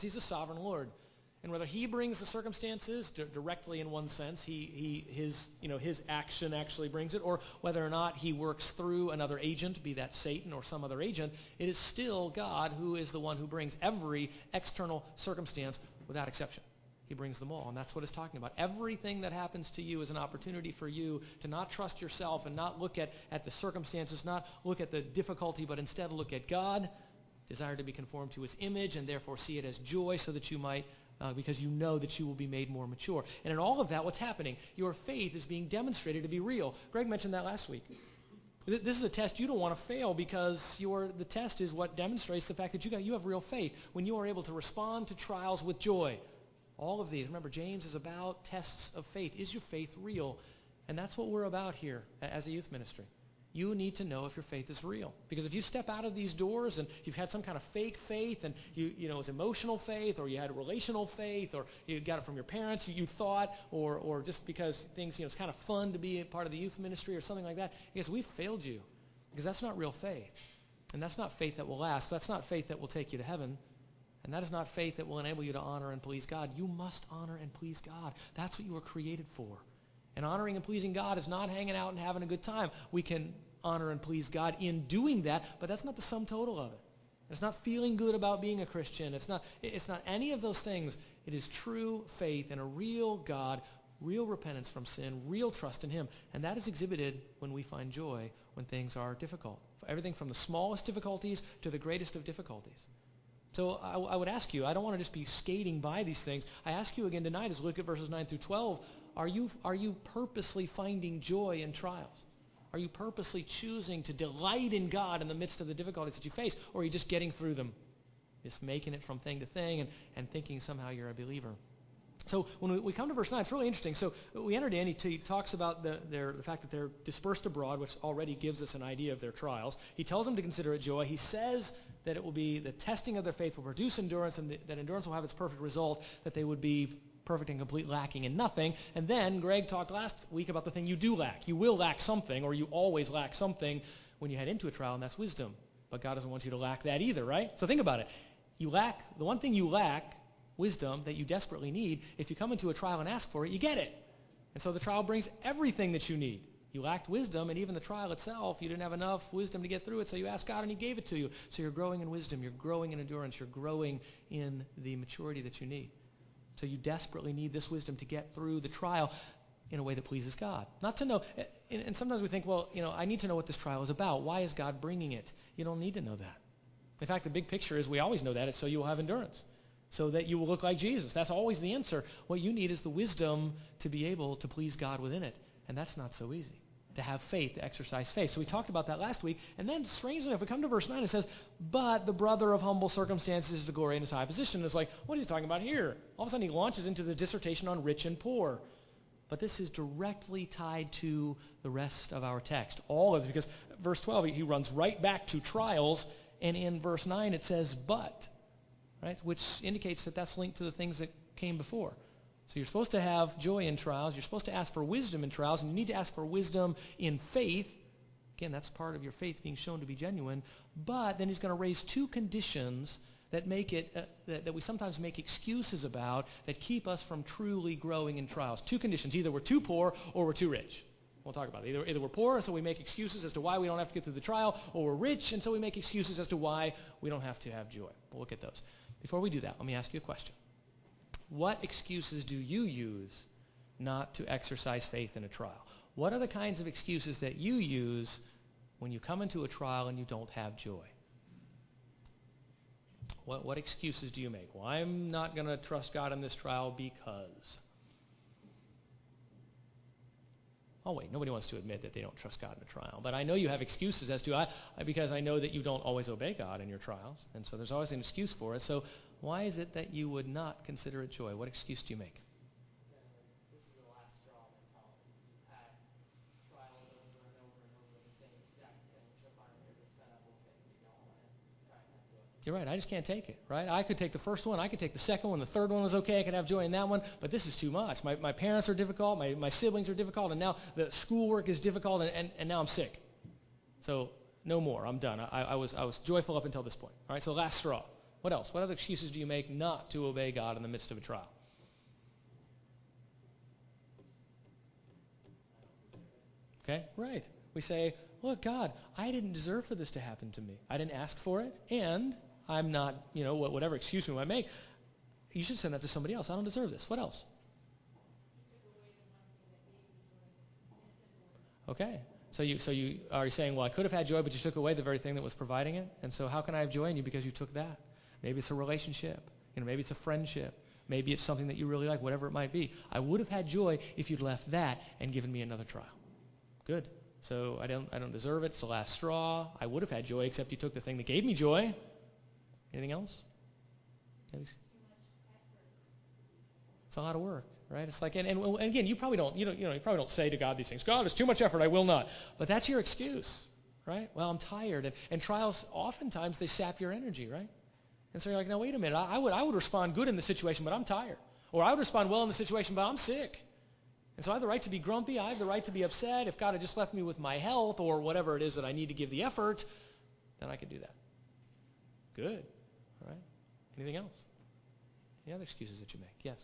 He's the sovereign Lord. And whether he brings the circumstances directly in one sense, his action actually brings it, or whether or not he works through another agent, be that Satan or some other agent, it is still God who is the one who brings every external circumstance without exception. He brings them all, and that's what it's talking about. Everything that happens to you is an opportunity for you to not trust yourself and not look at the circumstances, not look at the difficulty, but instead look at God, desire to be conformed to his image, and therefore see it as joy so that you might because you know that you will be made more mature. And in all of that, what's happening? Your faith is being demonstrated to be real. Greg mentioned that last week. This is a test you don't want to fail because the test is what demonstrates the fact that you have real faith. When you are able to respond to trials with joy. All of these. Remember, James is about tests of faith. Is your faith real? And that's what we're about here as a youth ministry. You need to know if your faith is real. Because if you step out of these doors and you've had some kind of fake faith and it's emotional faith, or you had a relational faith, or you got it from your parents, you thought, or just because things, it's kind of fun to be a part of the youth ministry or something like that, I guess we've failed you. Because that's not real faith. And that's not faith that will last. That's not faith that will take you to heaven. And that is not faith that will enable you to honor and please God. You must honor and please God. That's what you were created for. And honoring and pleasing God is not hanging out and having a good time. We can honor and please God in doing that, but that's not the sum total of it. It's not feeling good about being a Christian. It's not any of those things. It is true faith in a real God, real repentance from sin, real trust in him. And that is exhibited when we find joy when things are difficult. Everything from the smallest difficulties to the greatest of difficulties. So I would ask you, I don't want to just be skating by these things. I ask you again tonight as we look at verses 9 through 12, are you purposely finding joy in trials? Are you purposely choosing to delight in God in the midst of the difficulties that you face? Or are you just getting through them? Just making it from thing to thing and thinking somehow you're a believer? So when we come to verse 9, it's really interesting. So we entered in, he talks about the fact that they're dispersed abroad, which already gives us an idea of their trials. He tells them to consider it joy. He says that it will be the testing of their faith will produce endurance, and that endurance will have its perfect result, that they would be perfect and complete, lacking in nothing. And then Greg talked last week about the thing you do lack. You will lack something, or you always lack something when you head into a trial, and that's wisdom. But God doesn't want you to lack that either, right? So think about it. The one thing you lack, wisdom, that you desperately need, if you come into a trial and ask for it, you get it. And so the trial brings everything that you need. You lacked wisdom, and even the trial itself, you didn't have enough wisdom to get through it, so you asked God, and he gave it to you. So you're growing in wisdom, you're growing in endurance, you're growing in the maturity that you need. So you desperately need this wisdom to get through the trial in a way that pleases God. Not to know, and sometimes we think, well, I need to know what this trial is about. Why is God bringing it? You don't need to know that. In fact, the big picture is we always know that. It's so you will have endurance, so that you will look like Jesus. That's always the answer. What you need is the wisdom to be able to please God within it, and that's not so easy. To have faith, to exercise faith. So we talked about that last week. And then, strangely enough, we come to verse 9, it says, but the brother of humble circumstances is to glory in his high position. And it's like, what is he talking about here? All of a sudden, he launches into the dissertation on rich and poor. But this is directly tied to the rest of our text. All of it, because verse 12, he runs right back to trials. And in verse 9, it says, but, right? Which indicates that that's linked to the things that came before. So you're supposed to have joy in trials. You're supposed to ask for wisdom in trials. And you need to ask for wisdom in faith. Again, that's part of your faith being shown to be genuine. But then he's going to raise two conditions that make it, that we sometimes make excuses about, that keep us from truly growing in trials. Two conditions. Either we're too poor or we're too rich. We'll talk about it. Either we're poor, and so we make excuses as to why we don't have to get through the trial, or we're rich, and so we make excuses as to why we don't have to have joy. We'll look at those. Before we do that, let me ask you a question. What excuses do you use not to exercise faith in a trial? What are the kinds of excuses that you use when you come into a trial and you don't have joy? What excuses do you make? Well, I'm not going to trust God in this trial because... Oh, wait, nobody wants to admit that they don't trust God in a trial. But I know you have excuses as to, because I know that you don't always obey God in your trials. And so there's always an excuse for it. So why is it that you would not consider it joy? What excuse do you make? This is the last straw mentality. You've had trials over and over and over the same exact thing. So finally you're just fed up with it and you go on and try and have joy. You're right. I just can't take it, right? I could take the first one. I could take the second one. The third one was okay. I could have joy in that one. But this is too much. My parents are difficult. My siblings are difficult. And now the schoolwork is difficult. And now I'm sick. So no more. I'm done. I was joyful up until this point. All right, so last straw. What else? What other excuses do you make not to obey God in the midst of a trial? Okay, right. We say, look, God, I didn't deserve for this to happen to me. I didn't ask for it, and I'm not, whatever excuse we might make, you should send that to somebody else. I don't deserve this. What else? Okay. So you are saying, well, I could have had joy, but you took away the very thing that was providing it. And so how can I have joy in you because you took that? Maybe it's a relationship. Maybe it's a friendship. Maybe it's something that you really like, whatever it might be. I would have had joy if you'd left that and given me another trial. Good. So I don't deserve it. It's the last straw. I would have had joy, except you took the thing that gave me joy. Anything else? It's a lot of work, right? It's like, and again, you probably don't say to God these things. God, it's too much effort. I will not. But that's your excuse, right? Well, I'm tired, and trials oftentimes they sap your energy, right? And so you're like, no, wait a minute. I would respond good in the situation, but I'm tired, or I would respond well in the situation, but I'm sick. And so I have the right to be grumpy. I have the right to be upset. If God had just left me with my health or whatever it is that I need to give the effort, then I could do that. Good. All right. Anything else? Any other excuses that you make? Yes.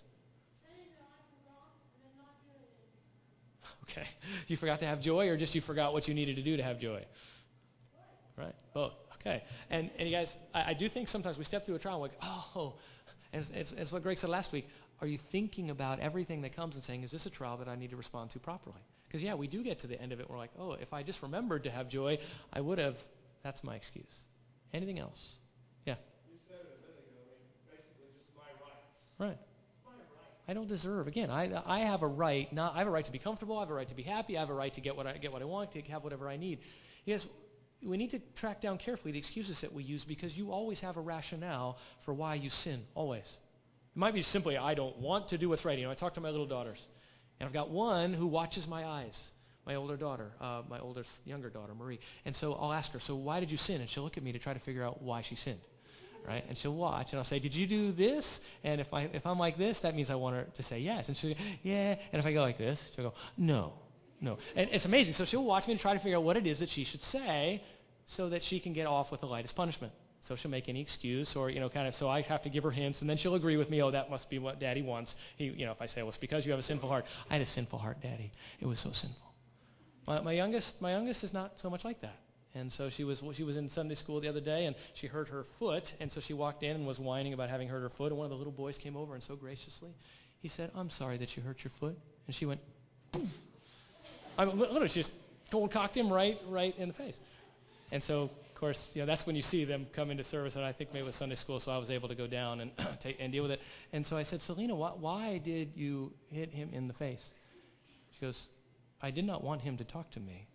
Okay. You forgot to have joy, or just you forgot what you needed to do to have joy? Right. Both. Okay. And you guys, I do think sometimes we step through a trial and we're like, oh, and it's what Greg said last week. Are you thinking about everything that comes and saying, is this a trial that I need to respond to properly? Because, yeah, we do get to the end of it. And we're like, oh, if I just remembered to have joy, I would have. That's my excuse. Anything else? Yeah. You said it a minute ago. Basically just my rights. Right. My rights. I don't deserve. Again, I have a right. I have a right to be comfortable. I have a right to be happy. I have a right to get what I want, to have whatever I need. Yes, we need to track down carefully the excuses that we use, because you always have a rationale for why you sin. Always. It might be simply, I don't want to do what's right. I talk to my little daughters, and I've got one who watches my eyes, my older daughter, younger daughter, Marie. And so I'll ask her, so why did you sin? And she'll look at me to try to figure out why she sinned, right? And she'll watch, and I'll say, did you do this? And if I'm like this, that means I want her to say yes. And she'll go, yeah. And if I go like this, she'll go, no. And it's amazing. So she'll watch me to try to figure out what it is that she should say so that she can get off with the lightest punishment. So she'll make any excuse, or, so I have to give her hints, and then she'll agree with me, oh, that must be what Daddy wants. If I say, well, it's because you have a sinful heart. I had a sinful heart, Daddy. It was so sinful. My youngest is not so much like that. And so she was in Sunday school the other day, and she hurt her foot, and so she walked in and was whining about having hurt her foot, and one of the little boys came over, and so graciously, he said, I'm sorry that you hurt your foot. And she went, poof. Literally, she just cold-cocked him right in the face. And so, of course, that's when you see them come into service, and I think maybe it was Sunday school, so I was able to go down and and deal with it. And so I said, Selena, why did you hit him in the face? She goes, I did not want him to talk to me.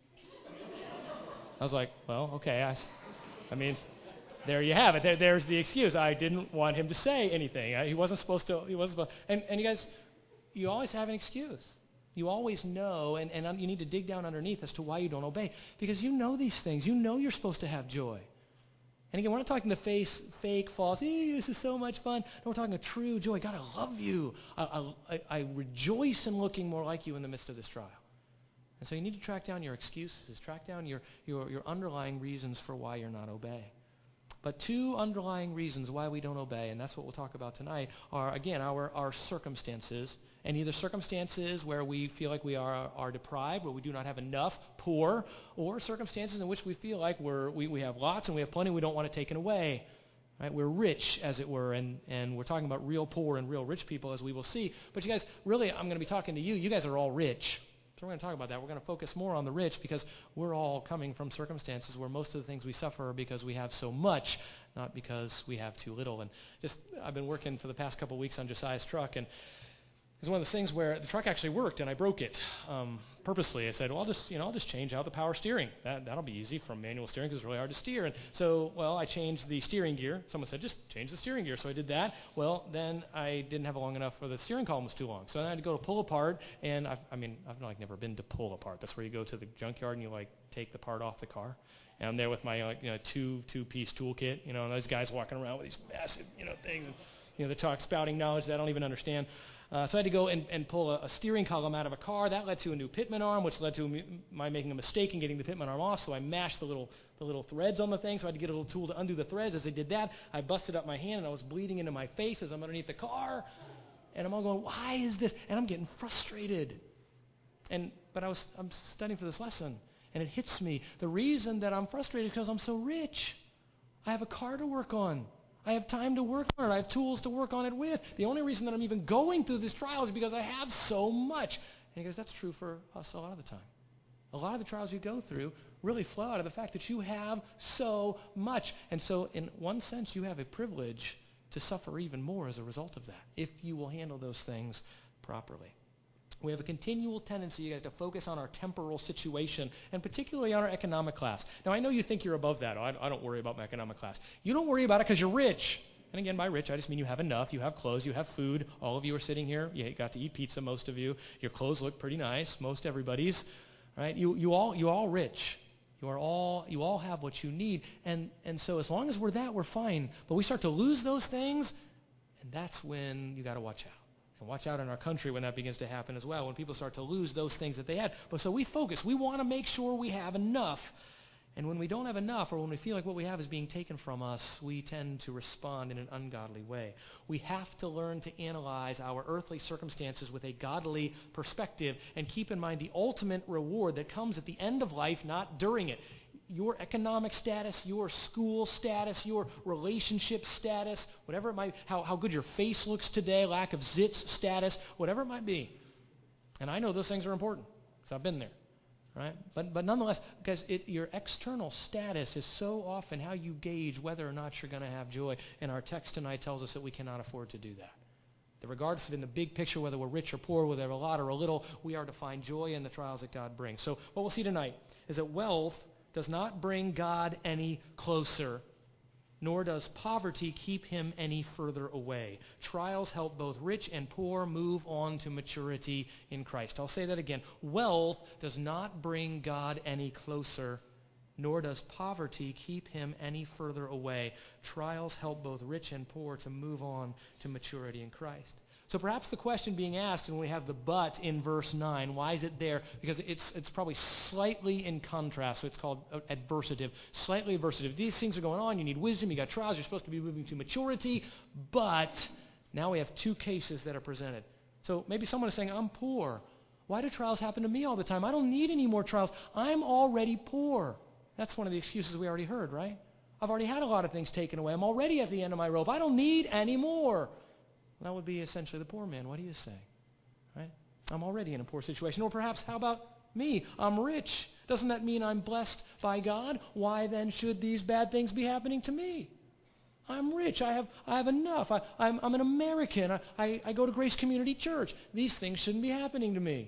I was like, well, okay. I mean, there you have it. There's the excuse. I didn't want him to say anything. He wasn't supposed to. And you guys, you always have an excuse. You always know, and you need to dig down underneath as to why you don't obey. Because you know these things. You know you're supposed to have joy. And again, we're not talking the fake, false, this is so much fun. No, we're talking a true joy. God, I love you. I rejoice in looking more like you in the midst of this trial. And so you need to track down your excuses. Track down your underlying reasons for why you're not obeying. But two underlying reasons why we don't obey, and that's what we'll talk about tonight, are, again, our circumstances. And either circumstances where we feel like we are deprived, where we do not have enough, poor, or circumstances in which we feel like we have lots and we have plenty, we don't want it taken away. Right? We're rich, as it were, and we're talking about real poor and real rich people, as we will see. But you guys, really, I'm going to be talking to you. You guys are all rich. So we're going to talk about that. We're going to focus more on the rich, because we're all coming from circumstances where most of the things we suffer are because we have so much, not because we have too little. And I've been working for the past couple of weeks on Josiah's truck, and it's one of those things where the truck actually worked, and I broke it purposely. I said, well, I'll just change out the power steering. That'll be easy from manual steering, because it's really hard to steer. And so, I changed the steering gear. Someone said, just change the steering gear. So I did that. Well, then I didn't have it long enough, or the steering column was too long. So then I had to go to pull apart, and I've never been to pull apart. That's where you go to the junkyard and you take the part off the car. And I'm there with my two-piece toolkit, and those guys walking around with these massive things. And, the talk spouting knowledge that I don't even understand. So I had to go and pull a steering column out of a car. That led to a new pitman arm, which led to my making a mistake in getting the pitman arm off. So I mashed the little threads on the thing. So I had to get a little tool to undo the threads. As I did that, I busted up my hand, and I was bleeding into my face as I'm underneath the car. And I'm all going, why is this? And I'm getting frustrated. But I'm studying for this lesson, and it hits me. The reason that I'm frustrated is because I'm so rich. I have a car to work on. I have time to work on it. I have tools to work on it with. The only reason that I'm even going through this trial is because I have so much. And he goes, that's true for us a lot of the time. A lot of the trials you go through really flow out of the fact that you have so much. And so in one sense, you have a privilege to suffer even more as a result of that, if you will handle those things properly. We have a continual tendency, you guys, to focus on our temporal situation, and particularly on our economic class. Now, I know you think you're above that. I don't worry about my economic class. You don't worry about it because you're rich. And again, by rich, I just mean you have enough. You have clothes. You have food. All of you are sitting here. You got to eat pizza, most of you. Your clothes look pretty nice, most everybody's. Right? You all rich. You all have what you need. And so as long as we're that, we're fine. But we start to lose those things, and that's when you got to watch out. And watch out in our country when that begins to happen as well, when people start to lose those things that they had. But so we focus. We want to make sure we have enough. And when we don't have enough, or when we feel like what we have is being taken from us, we tend to respond in an ungodly way. We have to learn to analyze our earthly circumstances with a godly perspective and keep in mind the ultimate reward that comes at the end of life, not during it. Your economic status, your school status, your relationship status, whatever it might be, how good your face looks today, lack of zits status, whatever it might be. And I know those things are important because I've been there, right? But nonetheless, because your external status is so often how you gauge whether or not you're going to have joy. And our text tonight tells us that we cannot afford to do that. That regardless of in the big picture, whether we're rich or poor, whether we're a lot or a little, we are to find joy in the trials that God brings. So what we'll see tonight is that wealth does not bring God any closer, nor does poverty keep him any further away. Trials help both rich and poor move on to maturity in Christ. I'll say that again. Wealth does not bring God any closer, nor does poverty keep him any further away. Trials help both rich and poor to move on to maturity in Christ. So perhaps the question being asked, and we have the but in verse 9, why is it there? Because it's probably slightly in contrast, so it's called adversative, slightly adversative. These things are going on, you need wisdom, you got trials, you're supposed to be moving to maturity, but now we have two cases that are presented. So maybe someone is saying, I'm poor. Why do trials happen to me all the time? I don't need any more trials. I'm already poor. That's one of the excuses we already heard, right? I've already had a lot of things taken away. I'm already at the end of my rope. I don't need any more. That would be essentially the poor man. What do you say? Right? I'm already in a poor situation. Or perhaps, how about me? I'm rich. Doesn't that mean I'm blessed by God? Why then should these bad things be happening to me? I'm rich. I have enough. I'm an American. I go to Grace Community Church. These things shouldn't be happening to me.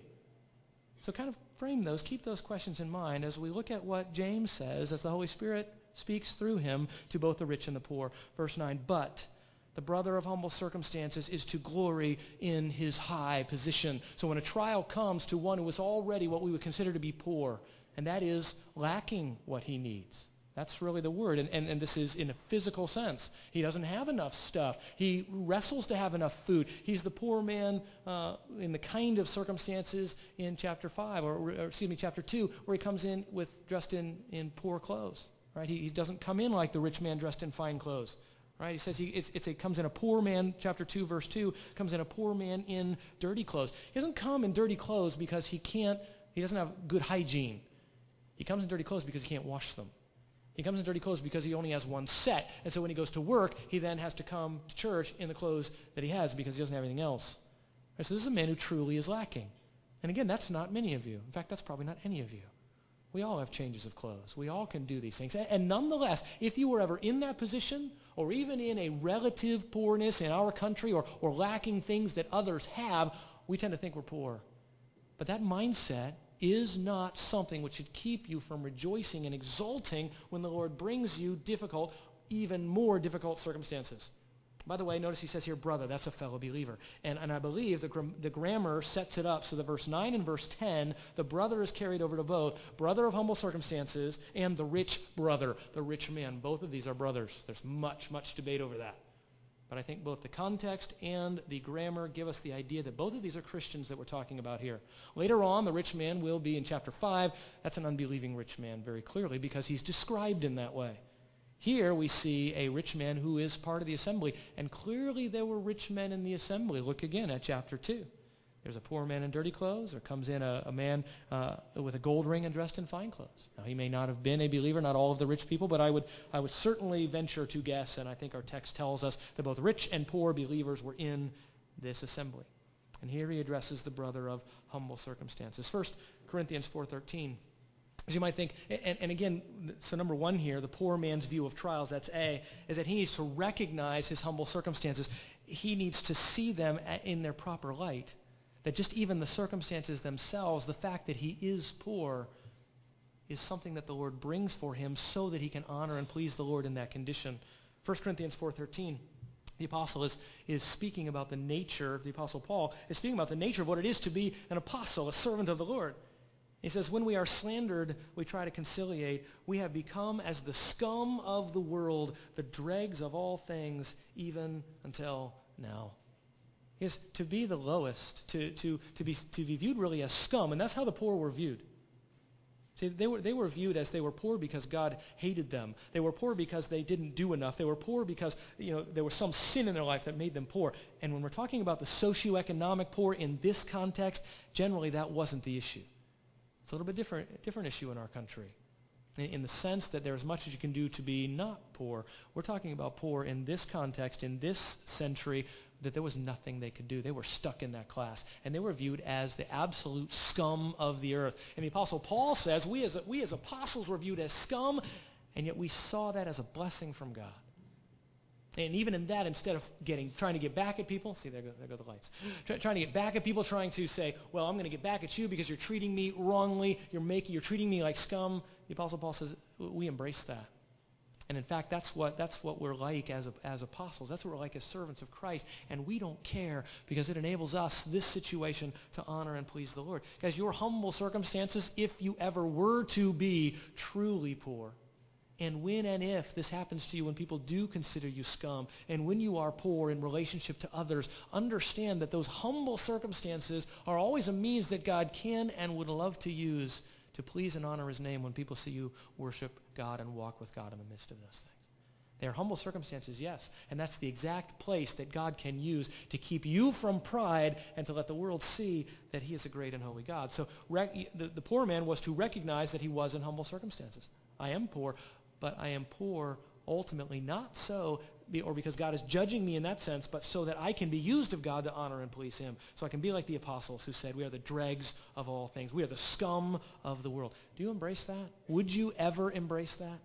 So kind of frame those, keep those questions in mind as we look at what James says as the Holy Spirit speaks through him to both the rich and the poor. Verse 9, but the brother of humble circumstances is to glory in his high position. So when a trial comes to one who is already what we would consider to be poor, and that is lacking what he needs. That's really the word, and this is in a physical sense. He doesn't have enough stuff. He wrestles to have enough food. He's the poor man in the kind of circumstances in chapter 5, or chapter 2, where he comes in dressed in poor clothes. Right? He doesn't come in like the rich man dressed in fine clothes. Right? He says it comes in a poor man, chapter 2, verse 2, comes in a poor man in dirty clothes. He doesn't come in dirty clothes because he doesn't have good hygiene. He comes in dirty clothes because he can't wash them. He comes in dirty clothes because he only has one set. And so when he goes to work, he then has to come to church in the clothes that he has because he doesn't have anything else. Right? So this is a man who truly is lacking. And again, that's not many of you. In fact, that's probably not any of you. We all have changes of clothes. We all can do these things. And nonetheless, if you were ever in that position, or even in a relative poorness in our country, or lacking things that others have, we tend to think we're poor. But that mindset is not something which should keep you from rejoicing and exulting when the Lord brings you difficult, even more difficult circumstances. By the way, notice he says here, brother. That's a fellow believer. And I believe the grammar sets it up so that verse 9 and verse 10, the brother is carried over to both. Brother of humble circumstances and the rich brother, the rich man. Both of these are brothers. There's much, much debate over that. But I think both the context and the grammar give us the idea that both of these are Christians that we're talking about here. Later on, the rich man will be in chapter 5. That's an unbelieving rich man very clearly because he's described in that way. Here we see a rich man who is part of the assembly, and clearly there were rich men in the assembly. Look again at chapter 2. There's a poor man in dirty clothes. There comes in a man with a gold ring and dressed in fine clothes. Now, he may not have been a believer, not all of the rich people, but I would certainly venture to guess, and I think our text tells us that both rich and poor believers were in this assembly. And here he addresses the brother of humble circumstances. 1 Corinthians 4:13. As you might think, and again, so number one here, the poor man's view of trials, that's A, is that he needs to recognize his humble circumstances. He needs to see them in their proper light. That just even the circumstances themselves, the fact that he is poor, is something that the Lord brings for him so that he can honor and please the Lord in that condition. 1 Corinthians 4:13, the apostle is speaking about the nature, the apostle Paul is speaking about the nature of what it is to be an apostle, a servant of the Lord. He says, when we are slandered, we try to conciliate. We have become as the scum of the world, the dregs of all things, even until now. He is to be the lowest, to be viewed really as scum, and that's how the poor were viewed. See, they were viewed as they were poor because God hated them. They were poor because they didn't do enough. They were poor because there was some sin in their life that made them poor. And when we're talking about the socioeconomic poor in this context, generally that wasn't the issue. It's a little bit different issue in our country, in the sense that there's much that you can do to be not poor. We're talking about poor in this context, in this century, that there was nothing they could do. They were stuck in that class, and they were viewed as the absolute scum of the earth. And the Apostle Paul says, we as apostles were viewed as scum, and yet we saw that as a blessing from God. And even in that, instead of trying to get back at people, see, there go the lights. Trying to get back at people, trying to say, well, I'm going to get back at you because you're treating me wrongly, you're treating me like scum. The Apostle Paul says, we embrace that. And in fact, that's what we're like as apostles. That's what we're like as servants of Christ. And we don't care because it enables us, this situation, to honor and please the Lord. Guys, your humble circumstances, if you ever were to be truly poor, and when and if this happens to you, when people do consider you scum, and when you are poor in relationship to others, understand that those humble circumstances are always a means that God can and would love to use to please and honor his name when people see you worship God and walk with God in the midst of those things. They are humble circumstances, yes, and that's the exact place that God can use to keep you from pride and to let the world see that he is a great and holy God. So the poor man was to recognize that he was in humble circumstances. I am poor, but I am poor ultimately not so, or because God is judging me in that sense, but so that I can be used of God to honor and please him. So I can be like the apostles who said, we are the dregs of all things. We are the scum of the world. Do you embrace that? Would you ever embrace that?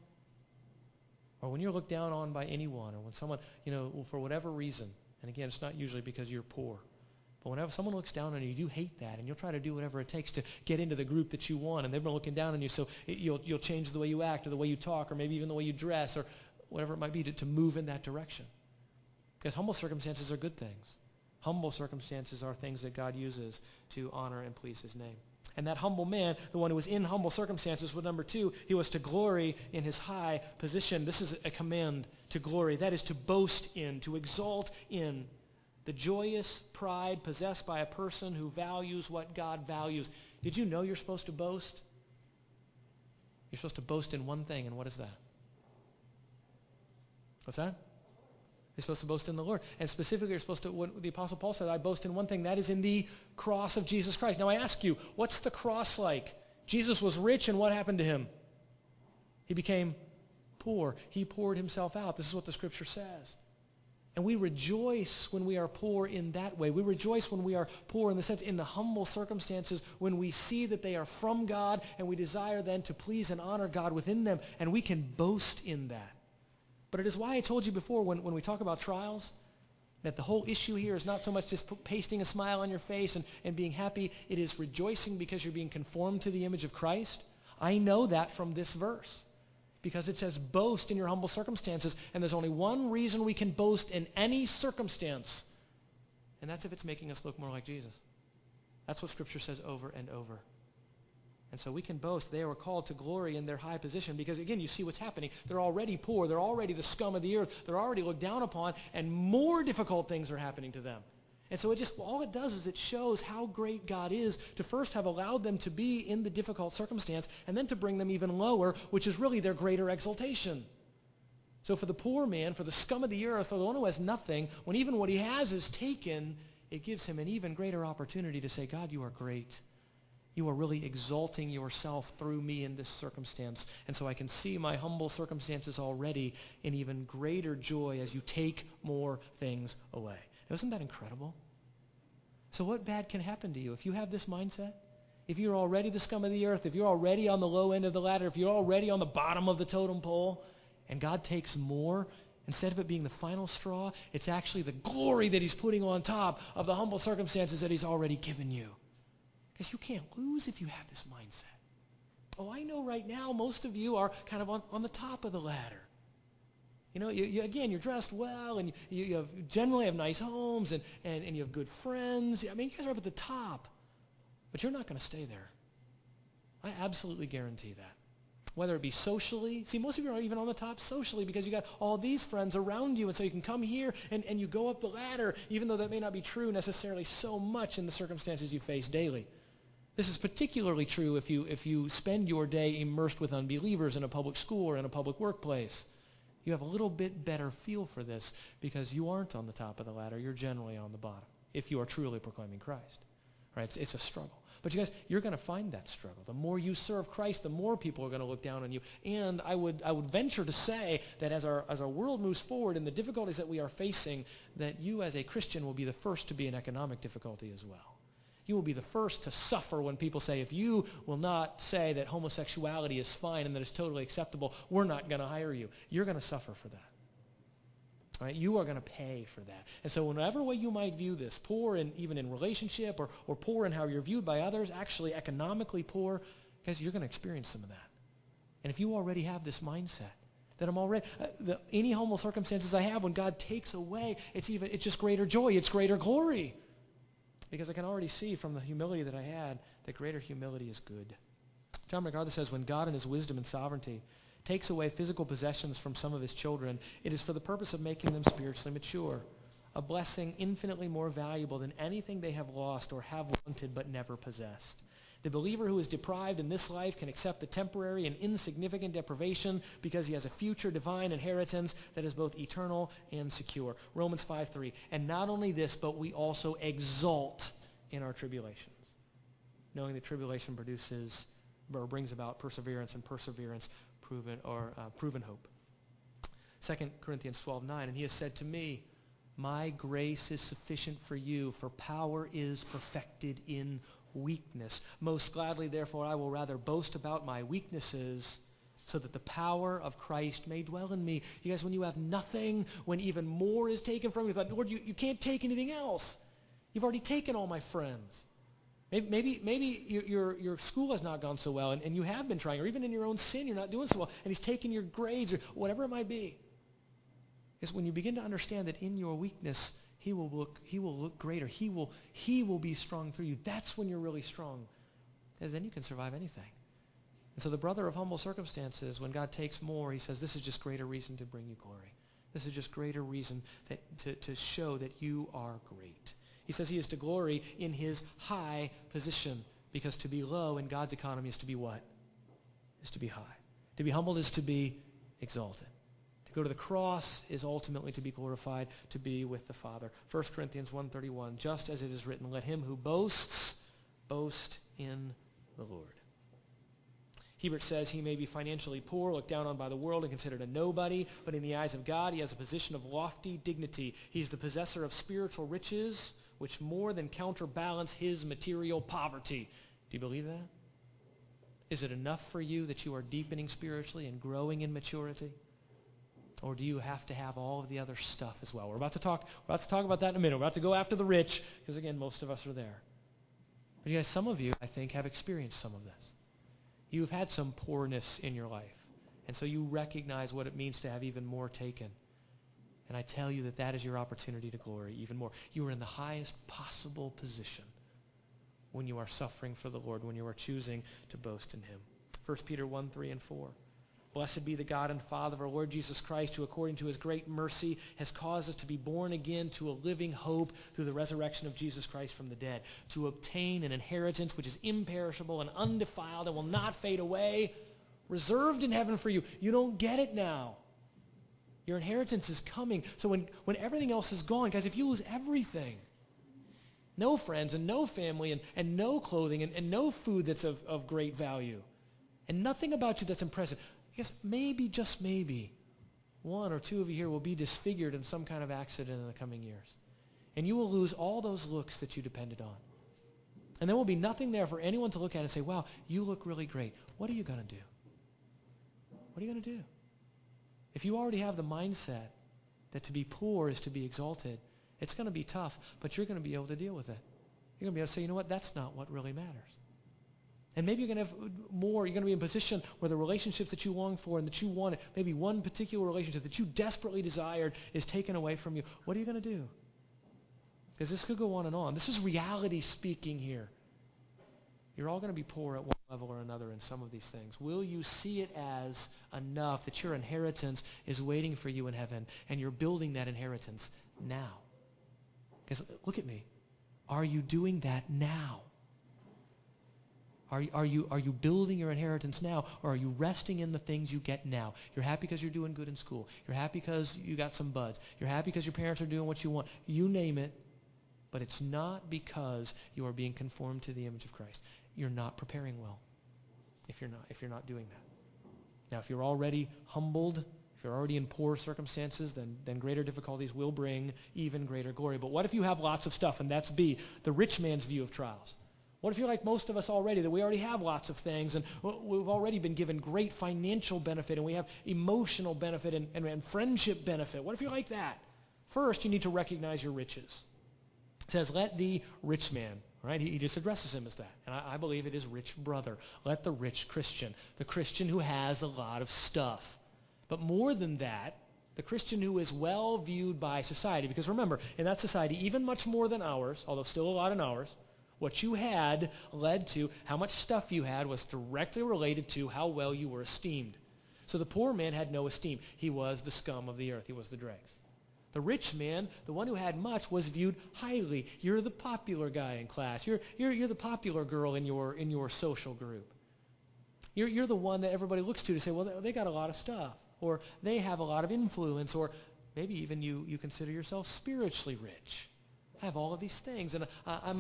Or when you're looked down on by anyone, or when someone, for whatever reason, and again, it's not usually because you're poor, but whenever someone looks down on you, you do hate that, and you'll try to do whatever it takes to get into the group that you want, and they've been looking down on you, so you'll change the way you act, or the way you talk, or maybe even the way you dress, or whatever it might be, to move in that direction. Because humble circumstances are good things. Humble circumstances are things that God uses to honor and please his name. And that humble man, the one who was in humble circumstances, was number 2, he was to glory in his high position. This is a command to glory. That is to boast in, to exalt in. The joyous pride possessed by a person who values what God values. Did you know you're supposed to boast? You're supposed to boast in one thing, and what is that? What's that? You're supposed to boast in the Lord. And specifically, you're supposed to, what the Apostle Paul said, I boast in one thing, that is in the cross of Jesus Christ. Now I ask you, what's the cross like? Jesus was rich, and what happened to him? He became poor. He poured himself out. This is what the Scripture says. And we rejoice when we are poor in that way. We rejoice when we are poor in the sense, in the humble circumstances, when we see that they are from God, and we desire then to please and honor God within them, and we can boast in that. But it is why I told you before, when we talk about trials, that the whole issue here is not so much just pasting a smile on your face and being happy. It is rejoicing because you're being conformed to the image of Christ. I know that from this verse, because it says boast in your humble circumstances, and there's only one reason we can boast in any circumstance, and that's if it's making us look more like Jesus. That's what Scripture says over and over. And so we can boast they were called to glory in their high position because, again, you see what's happening. They're already poor. They're already the scum of the earth. They're already looked down upon, and more difficult things are happening to them. And so all it does is it shows how great God is to first have allowed them to be in the difficult circumstance and then to bring them even lower, which is really their greater exaltation. So for the poor man, for the scum of the earth, or the one who has nothing, when even what he has is taken, it gives him an even greater opportunity to say, God, you are great. You are really exalting yourself through me in this circumstance. And so I can see my humble circumstances already in even greater joy as you take more things away. Isn't that incredible? So what bad can happen to you if you have this mindset? If you're already the scum of the earth, if you're already on the low end of the ladder, if you're already on the bottom of the totem pole, and God takes more, instead of it being the final straw, it's actually the glory that he's putting on top of the humble circumstances that he's already given you. Because you can't lose if you have this mindset. Oh, I know right now most of you are kind of on the top of the ladder. You know, again, you're dressed well, and you generally have nice homes, and you have good friends. I mean, you guys are up at the top. But you're not going to stay there. I absolutely guarantee that. Whether it be socially. See, most of you are even on the top socially because you got all these friends around you, and so you can come here and you go up the ladder, even though that may not be true necessarily so much in the circumstances you face daily. This is particularly true if you spend your day immersed with unbelievers in a public school or in a public workplace. You have a little bit better feel for this because you aren't on the top of the ladder. You're generally on the bottom if you are truly proclaiming Christ. Right? It's a struggle. But you guys, you're going to find that struggle. The more you serve Christ, the more people are going to look down on you. And I would venture to say that as our world moves forward and the difficulties that we are facing, that you as a Christian will be the first to be in economic difficulty as well. You will be the first to suffer when people say, if you will not say that homosexuality is fine and that it's totally acceptable, we're not going to hire you. You're going to suffer for that. Right? You are going to pay for that. And so whatever way you might view this, poor even in relationship or poor in how you're viewed by others, actually economically poor, guys, you're going to experience some of that. And if you already have this mindset, that I'm already, any humble circumstances I have, when God takes away, it's just greater joy, it's greater glory. Because I can already see from the humility that I had that greater humility is good. John MacArthur says, when God in his wisdom and sovereignty takes away physical possessions from some of his children, it is for the purpose of making them spiritually mature, a blessing infinitely more valuable than anything they have lost or have wanted but never possessed. The believer who is deprived in this life can accept the temporary and insignificant deprivation because he has a future divine inheritance that is both eternal and secure. Romans 5:3. And not only this, but we also exult in our tribulations, knowing that tribulation produces or brings about perseverance, and perseverance proven hope. 2 Corinthians 12:9. And he has said to me, my grace is sufficient for you, for power is perfected in weakness. Most gladly, therefore, I will rather boast about my weaknesses so that the power of Christ may dwell in me. You guys, when you have nothing, when even more is taken from you, Lord, you can't take anything else. You've already taken all my friends. Maybe your school has not gone so well, and you have been trying, or even in your own sin, you're not doing so well, and he's taken your grades, or whatever it might be. Is when you begin to understand that in your weakness, He will look greater. He will be strong through you. That's when you're really strong. Because then you can survive anything. And so the brother of humble circumstances, when God takes more, he says, this is just greater reason to bring you glory. This is just greater reason to show that you are great. He says he is to glory in his high position, because to be low in God's economy is to be what? Is to be high. To be humbled is to be exalted. To go to the cross is ultimately to be glorified, to be with the Father. 1 Corinthians 1:31, just as it is written, let him who boasts, boast in the Lord. Hebert says he may be financially poor, looked down on by the world, and considered a nobody, but in the eyes of God he has a position of lofty dignity. He's the possessor of spiritual riches, which more than counterbalance his material poverty. Do you believe that? Is it enough for you that you are deepening spiritually and growing in maturity? Or do you have to have all of the other stuff as well? We're about to talk about that in a minute. We're about to go after the rich, because again, most of us are there. But you guys, some of you, I think, have experienced some of this. You've had some poorness in your life, and so you recognize what it means to have even more taken. And I tell you that is your opportunity to glory even more. You are in the highest possible position when you are suffering for the Lord, when you are choosing to boast in him. 1 Peter 1, 3, and 4. Blessed be the God and Father of our Lord Jesus Christ, who according to his great mercy has caused us to be born again to a living hope through the resurrection of Jesus Christ from the dead, to obtain an inheritance which is imperishable and undefiled and will not fade away, reserved in heaven for you. You don't get it now. Your inheritance is coming. So when everything else is gone, guys, if you lose everything, no friends and no family and no clothing and no food that's of great value, and nothing about you that's impressive, yes, maybe, just maybe, one or two of you here will be disfigured in some kind of accident in the coming years. And you will lose all those looks that you depended on. And there will be nothing there for anyone to look at and say, wow, you look really great. What are you going to do? What are you going to do? If you already have the mindset that to be poor is to be exalted, it's going to be tough, but you're going to be able to deal with it. You're going to be able to say, you know what, that's not what really matters. And maybe you're going to have more, you're going to be in a position where the relationships that you long for and that you wanted, maybe one particular relationship that you desperately desired is taken away from you. What are you going to do? Because this could go on and on. This is reality speaking here. You're all going to be poor at one level or another in some of these things. Will you see it as enough that your inheritance is waiting for you in heaven and you're building that inheritance now? Because look at me. Are you doing that now? Are you building your inheritance now, or are you resting in the things you get now? You're happy because you're doing good in school. You're happy because you got some buds. You're happy because your parents are doing what you want. You name it, but it's not because you are being conformed to the image of Christ. You're not preparing well if you're not doing that. Now, if you're already humbled, if you're already in poor circumstances, then greater difficulties will bring even greater glory. But what if you have lots of stuff, and that's B, the rich man's view of trials? What if you're like most of us already, that we already have lots of things, and we've already been given great financial benefit, and we have emotional benefit and friendship benefit? What if you're like that? First, you need to recognize your riches. It says, let the rich man, right? He just addresses him as that. And I believe it is rich brother. Let the rich Christian, the Christian who has a lot of stuff. But more than that, the Christian who is well viewed by society. Because remember, in that society, even much more than ours, although still a lot in ours, what you had led to, how much stuff you had was directly related to how well you were esteemed. So the poor man had no esteem. He was the scum of the earth. He was the dregs. The rich man, the one who had much, was viewed highly. You're the popular guy in class. You're the popular girl in your social group. You're the one that everybody looks to say, well, they got a lot of stuff, or they have a lot of influence, or maybe even you consider yourself spiritually rich. I have all of these things, and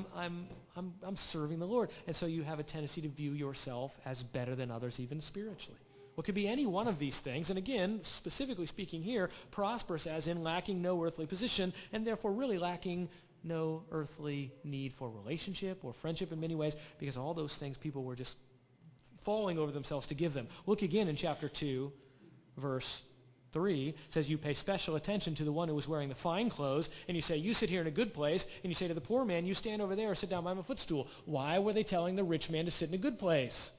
I'm serving the Lord. And so you have a tendency to view yourself as better than others, even spiritually. Well, it could be any one of these things, and again, specifically speaking here, prosperous as in lacking no earthly position, and therefore really lacking no earthly need for relationship or friendship in many ways, because all those things people were just falling over themselves to give them. Look again in chapter 2, verse 3 says you pay special attention to the one who is wearing the fine clothes, and you say, you sit here in a good place, and you say to the poor man, you stand over there or sit down by my footstool. Why were they telling the rich man to sit in a good place?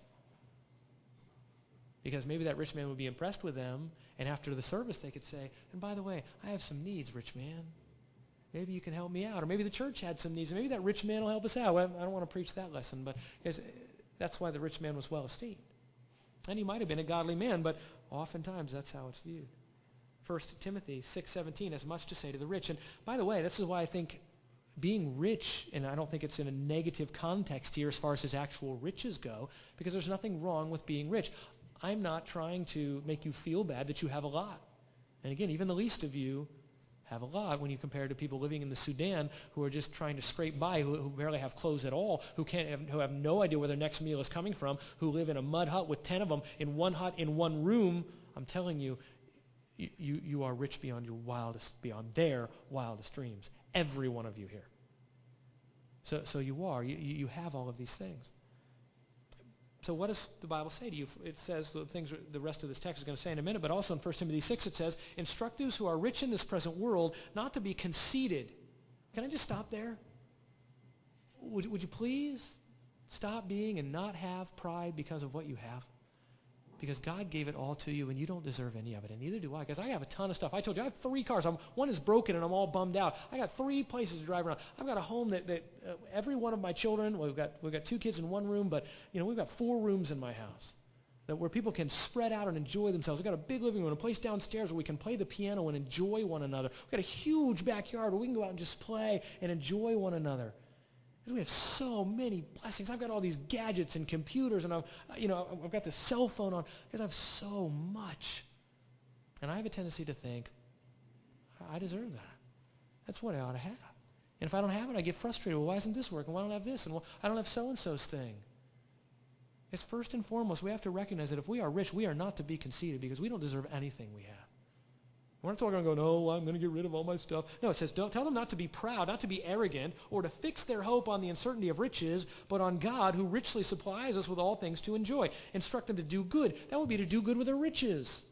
Because maybe that rich man would be impressed with them, and after the service they could say, and by the way, I have some needs, rich man. Maybe you can help me out. Or maybe the church had some needs, and maybe that rich man will help us out. Well, I don't want to preach that lesson, but that's why the rich man was well esteemed. And he might have been a godly man, but oftentimes that's how it's viewed. 1 Timothy 6:17 has much to say to the rich. And by the way, this is why I think being rich, and I don't think it's in a negative context here as far as his actual riches go, because there's nothing wrong with being rich. I'm not trying to make you feel bad that you have a lot. And again, even the least of you have a lot when you compare to people living in the Sudan who are just trying to scrape by, who barely have clothes at all, who have no idea where their next meal is coming from, who live in a mud hut with 10 of them in one hut in one room. I'm telling you, you are rich beyond their wildest dreams. Every one of you here. So you are. You have all of these things. So what does the Bible say to you? It says the things the rest of this text is going to say in a minute, but also in 1 Timothy 6 it says, instruct those who are rich in this present world not to be conceited. Can I just stop there? Would you please stop being and not have pride because of what you have? Because God gave it all to you, and you don't deserve any of it, and neither do I, because I have a ton of stuff. I told you, I have 3 cars. One is broken, and I'm all bummed out. I got 3 places to drive around. I've got a home that every one of my children, well, we've got 2 kids in 1 room, but we've got 4 rooms in my house where people can spread out and enjoy themselves. We've got a big living room, a place downstairs where we can play the piano and enjoy one another. We've got a huge backyard where we can go out and just play and enjoy one another. Because we have so many blessings. I've got all these gadgets and computers, and I've got this cell phone on, because I have so much. And I have a tendency to think, I deserve that. That's what I ought to have. And if I don't have it, I get frustrated. Well, why isn't this working? Why don't I have this? And well, I don't have so-and-so's thing. It's first and foremost, we have to recognize that if we are rich, we are not to be conceited, because we don't deserve anything we have. We're not talking about going, oh, I'm going to get rid of all my stuff. No, it says, don't tell them not to be proud, not to be arrogant, or to fix their hope on the uncertainty of riches, but on God, who richly supplies us with all things to enjoy. Instruct them to do good. That would be to do good with their riches.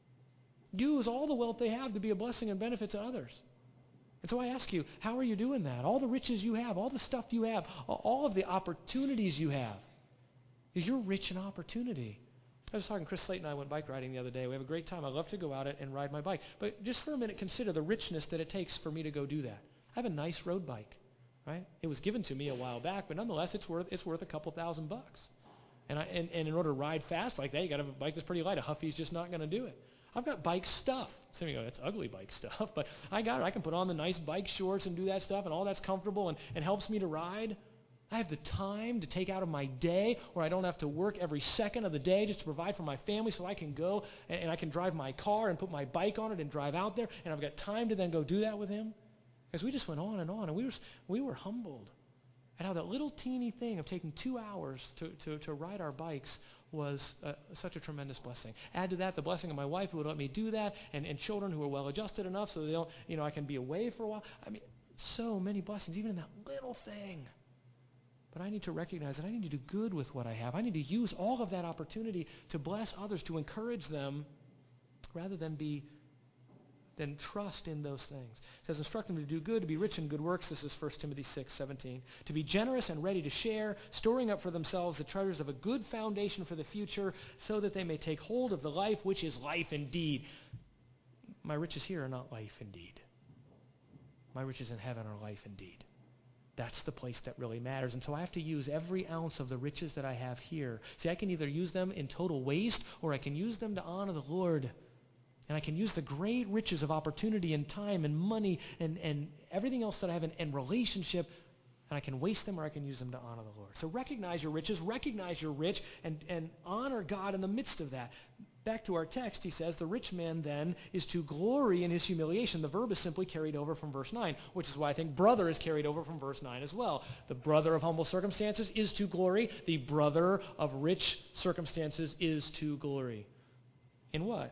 Use all the wealth they have to be a blessing and benefit to others. And so I ask you, how are you doing that? All the riches you have, all the stuff you have, all of the opportunities you have. You're rich in opportunity. I was talking, Chris Slate and I went bike riding the other day. We have a great time. I love to go out and ride my bike. But just for a minute, consider the richness that it takes for me to go do that. I have a nice road bike, right? It was given to me a while back, but nonetheless, it's worth a couple $1,000. And in order to ride fast like that, you got to have a bike that's pretty light. A Huffy's just not going to do it. I've got bike stuff. Some of you go, that's ugly bike stuff, but I got it. I can put on the nice bike shorts and do that stuff, and all that's comfortable and helps me to ride. I have the time to take out of my day where I don't have to work every second of the day just to provide for my family, so I can go and I can drive my car and put my bike on it and drive out there, and I've got time to then go do that with him. Because we just went on, and we were humbled at how that little teeny thing of taking 2 hours to ride our bikes was such a tremendous blessing. Add to that the blessing of my wife, who would let me do that, and children who are well adjusted enough so they don't, I can be away for a while. I mean, so many blessings, even in that little thing. But I need to recognize that I need to do good with what I have. I need to use all of that opportunity to bless others, to encourage them, rather than trust in those things. It says, instruct them to do good, to be rich in good works. This is 1 Timothy 6:17. To be generous and ready to share, storing up for themselves the treasures of a good foundation for the future, so that they may take hold of the life which is life indeed. My riches here are not life indeed. My riches in heaven are life indeed. That's the place that really matters. And so I have to use every ounce of the riches that I have here. See, I can either use them in total waste, or I can use them to honor the Lord. And I can use the great riches of opportunity and time and money and everything else that I have in relationship, and I can waste them, or I can use them to honor the Lord. So recognize your riches, recognize you're rich, and honor God in the midst of that. Back to our text, he says, the rich man then is to glory in his humiliation. The verb is simply carried over from verse 9, which is why I think brother is carried over from verse 9 as well. The brother of humble circumstances is to glory. The brother of rich circumstances is to glory. In what?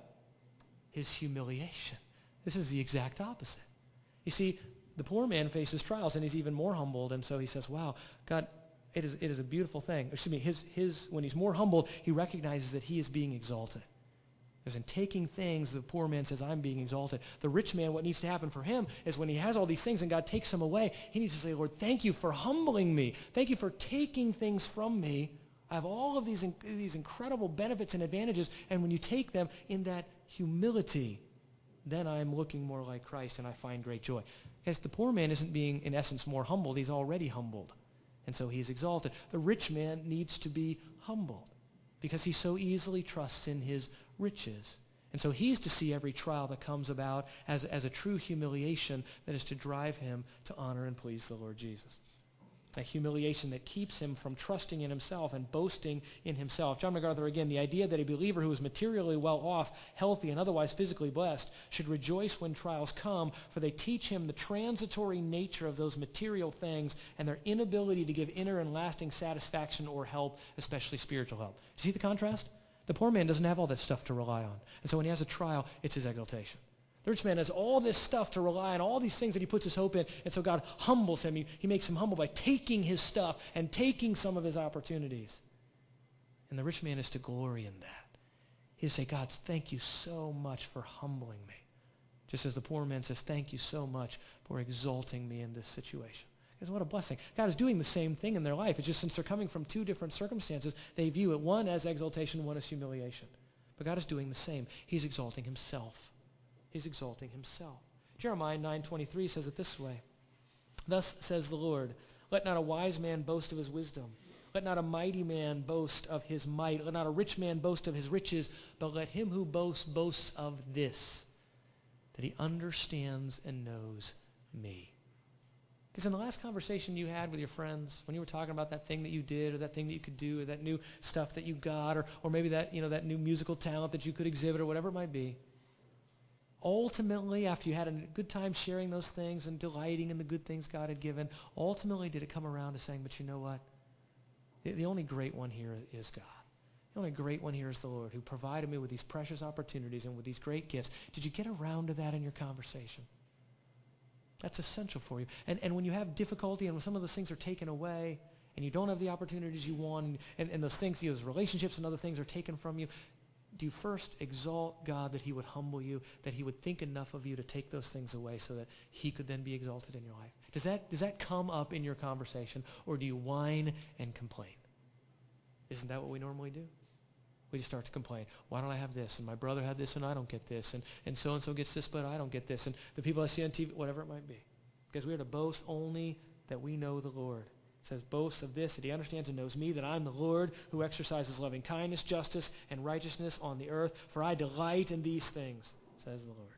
His humiliation. This is the exact opposite. You see, the poor man faces trials, and he's even more humbled, and so he says, wow, God, it is a beautiful thing. Excuse me, when he's more humbled, he recognizes that he is being exalted. Because in taking things, the poor man says, I'm being exalted. The rich man, what needs to happen for him is when he has all these things and God takes them away, he needs to say, Lord, thank you for humbling me. Thank you for taking things from me. I have all of these incredible benefits and advantages, and when you take them in that humility, then I'm looking more like Christ, and I find great joy. Because the poor man isn't being, in essence, more humbled. He's already humbled, and so he's exalted. The rich man needs to be humbled because he so easily trusts in his riches. And so he's to see every trial that comes about as a true humiliation that is to drive him to honor and please the Lord Jesus. A humiliation that keeps him from trusting in himself and boasting in himself. John MacArthur, again, the idea that a believer who is materially well off, healthy, and otherwise physically blessed should rejoice when trials come, for they teach him the transitory nature of those material things and their inability to give inner and lasting satisfaction or help, especially spiritual help. Do you see the contrast? The poor man doesn't have all that stuff to rely on. And so when he has a trial, it's his exaltation. The rich man has all this stuff to rely on, all these things that he puts his hope in, and so God humbles him. He makes him humble by taking his stuff and taking some of his opportunities. And the rich man is to glory in that. He'll say, God, thank you so much for humbling me. Just as the poor man says, thank you so much for exalting me in this situation. Because what a blessing. God is doing the same thing in their life. It's just since they're coming from two different circumstances, they view it one as exaltation, one as humiliation. But God is doing the same. He's exalting himself. He's exalting himself. Jeremiah 9:23 says it this way. Thus says the Lord, let not a wise man boast of his wisdom. Let not a mighty man boast of his might. Let not a rich man boast of his riches. But let him who boasts boast of this, that he understands and knows me. Because in the last conversation you had with your friends, when you were talking about that thing that you did or that thing that you could do or that new stuff that you got or maybe that, that new musical talent that you could exhibit or whatever it might be, ultimately, after you had a good time sharing those things and delighting in the good things God had given, ultimately did it come around to saying, but you know what? The only great one here is God. The only great one here is the Lord who provided me with these precious opportunities and with these great gifts. Did you get around to that in your conversation? That's essential for you. And when you have difficulty and when some of those things are taken away and you don't have the opportunities you want and those things, those relationships and other things are taken from you, do you first exalt God that he would humble you, that he would think enough of you to take those things away so that he could then be exalted in your life? Does that come up in your conversation, or do you whine and complain? Isn't that what we normally do? We just start to complain. Why don't I have this? And my brother had this and I don't get this. And so-and-so gets this but I don't get this. And the people I see on TV, whatever it might be. Because we are to boast only that we know the Lord. It says, boast of this, that he understands and knows me, that I'm the Lord who exercises loving kindness, justice, and righteousness on the earth. For I delight in these things, says the Lord.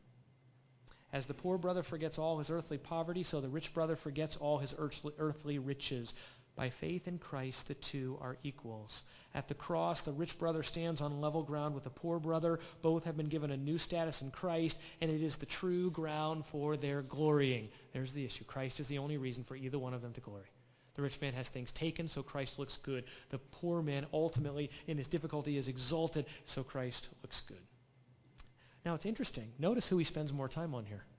As the poor brother forgets all his earthly poverty, so the rich brother forgets all his earthly riches. By faith in Christ, the two are equals. At the cross, the rich brother stands on level ground with the poor brother. Both have been given a new status in Christ, and it is the true ground for their glorying. There's the issue. Christ is the only reason for either one of them to glory. The rich man has things taken, so Christ looks good. The poor man ultimately, in his difficulty, is exalted, so Christ looks good. Now, it's interesting. Notice who he spends more time on here.